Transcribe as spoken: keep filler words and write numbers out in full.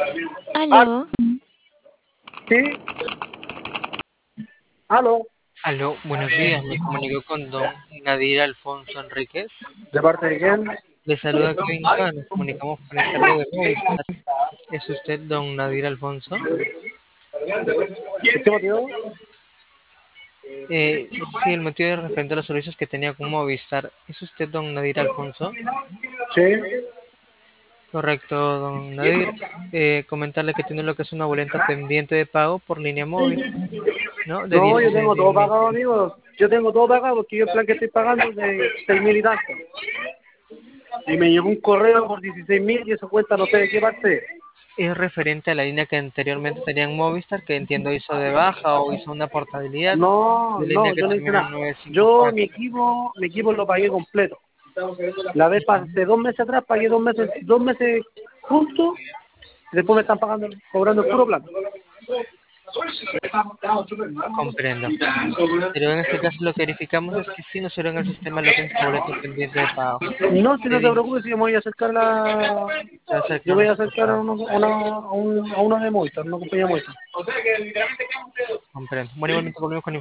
Ah, Aló, sí, aló, Aló, buenos días, me comunico con don Nadir Alfonso Enríquez. ¿de parte de quién? Le saluda Kevin K, nos comunicamos por encargo de Movistar. ¿Es usted don Nadir Alfonso? ¿Qué motivo? Eh, sí, el motivo es referente a los servicios que tenía con Movistar. ¿Es usted don Nadir Alfonso? Sí. Correcto, don Nadir. Eh, comentarle que tiene lo que es una boleta pendiente de pago por línea móvil, ¿no? De No, yo tengo dieciséis todo mil. pagado, amigo. Yo tengo todo pagado porque yo el plan que estoy pagando es de seis mil y tanto. Y me llegó un correo por dieciséis mil y eso cuenta no sé de qué parte. Es referente a la línea que anteriormente tenía en Movistar, que entiendo hizo de baja o hizo una portabilidad, No, de línea no, que yo no hice termina en nada. nueve cinco Yo, mi cuatro. equipo, mi equipo lo pagué completo. La vez pasé dos meses atrás, pagué dos meses, dos meses juntos, y después me están pagando, cobrando el puro plan. Comprendo. Pero en este caso lo que verificamos es que sí nos en el sistema lo que es esta boleta pendiente de pago. No, si De no te di- preocupes, si yo me voy a acercar la... Se va a acercar Yo a voy una a acercar a, sucursal. uno, a, una, a, un, a una de Movistar, una compañía Movistar. Comprendo. Bueno, igualmente volvemos con